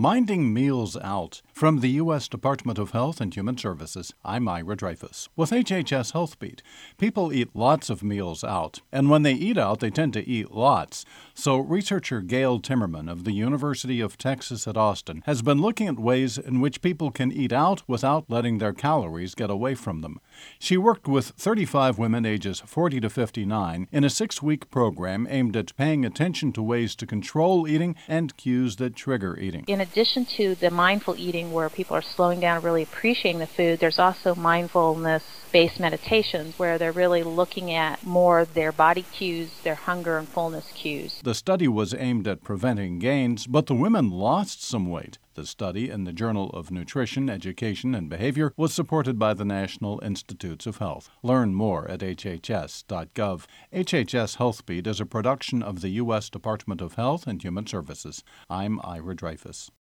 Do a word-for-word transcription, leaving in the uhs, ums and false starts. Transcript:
Minding Meals Out. From the U S Department of Health and Human Services, I'm Ira Dreyfus. With H H S Health Beat, people eat lots of meals out, and when they eat out, they tend to eat lots. So researcher Gail Timmerman of the University of Texas at Austin has been looking at ways in which people can eat out without letting their calories get away from them. She worked with thirty-five women ages forty to fifty-nine in a six-week program aimed at paying attention to ways to control eating and cues that trigger eating. In addition to the mindful eating where people are slowing down and really appreciating the food, there's also mindfulness-based meditations where they're really looking at more their body cues, their hunger and fullness cues. The study was aimed at preventing gains, but the women lost some weight. The study in the Journal of Nutrition, Education, and Behavior was supported by the National Institutes of Health. Learn more at H H S dot gov. H H S Health Beat is a production of the U S Department of Health and Human Services. I'm Ira Dreyfus.